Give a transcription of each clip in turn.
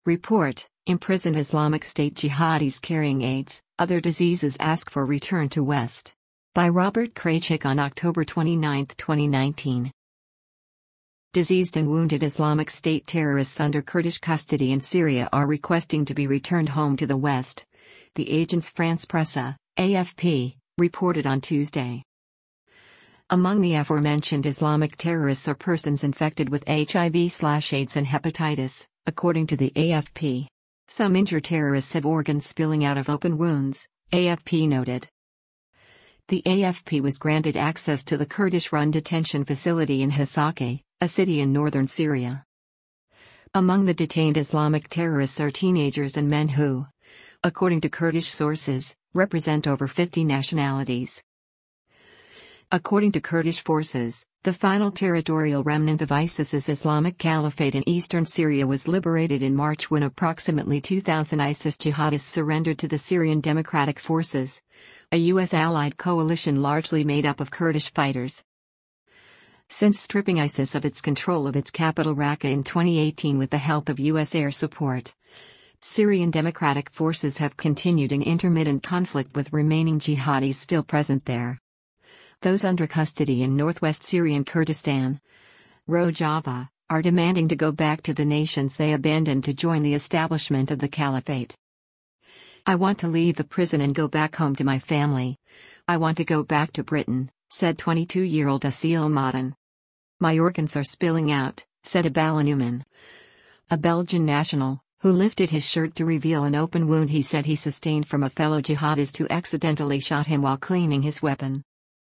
Report: Imprisoned Islamic State jihadis carrying AIDS, other diseases ask for return to West. By Robert Kraychik on October 29, 2019. Diseased and wounded Islamic State terrorists under Kurdish custody in Syria are requesting to be returned home to the West, the Agence France-Presse, AFP, reported on Tuesday. Among the aforementioned Islamic terrorists are persons infected with HIV/AIDS and hepatitis, according to the AFP. Some injured terrorists have organs spilling out of open wounds, AFP noted. The AFP was granted access to the Kurdish-run detention facility in Hasakeh, a city in northern Syria. Among the detained Islamic terrorists are teenagers and men who, according to Kurdish sources, represent over 50 nationalities. According to Kurdish forces, the final territorial remnant of ISIS's Islamic Caliphate in eastern Syria was liberated in March when approximately 2,000 ISIS jihadists surrendered to the Syrian Democratic Forces, a U.S.-allied coalition largely made up of Kurdish fighters. Since stripping ISIS of its control of its capital Raqqa in 2018 with the help of U.S. air support, Syrian Democratic Forces have continued an intermittent conflict with remaining jihadis still present there. Those under custody in northwest Syrian Kurdistan, Rojava, are demanding to go back to the nations they abandoned to join the establishment of the caliphate. "I want to leave the prison and go back home to my family. I want to go back to Britain," said 22-year-old Asil Madan. "My organs are spilling out," said Abala Newman, a Belgian national, who lifted his shirt to reveal an open wound he said he sustained from a fellow jihadist who accidentally shot him while cleaning his weapon.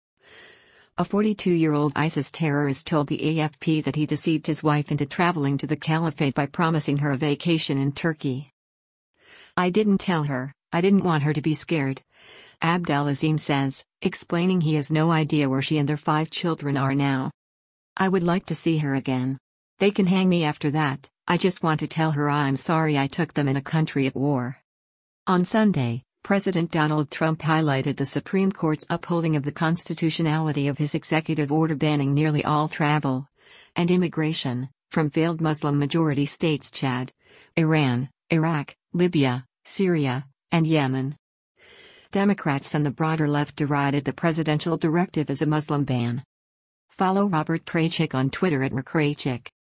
A 42-year-old ISIS terrorist told the AFP that he deceived his wife into traveling to the caliphate by promising her a vacation in Turkey. "I didn't tell her, I didn't want her to be scared," Abdelazim says, explaining he has no idea where she and their 5 children are now. "I would like to see her again. They can hang me after that, I just want to tell her I'm sorry I took them in a country at war." On Sunday, President Donald Trump highlighted the Supreme Court's upholding of the constitutionality of his executive order banning nearly all travel and immigration from failed Muslim-majority states Chad, Iran, Iraq, Libya, Syria, and Yemen. Democrats and the broader left derided the presidential directive as a Muslim ban. Follow Robert Kraychik on Twitter @RKraychik.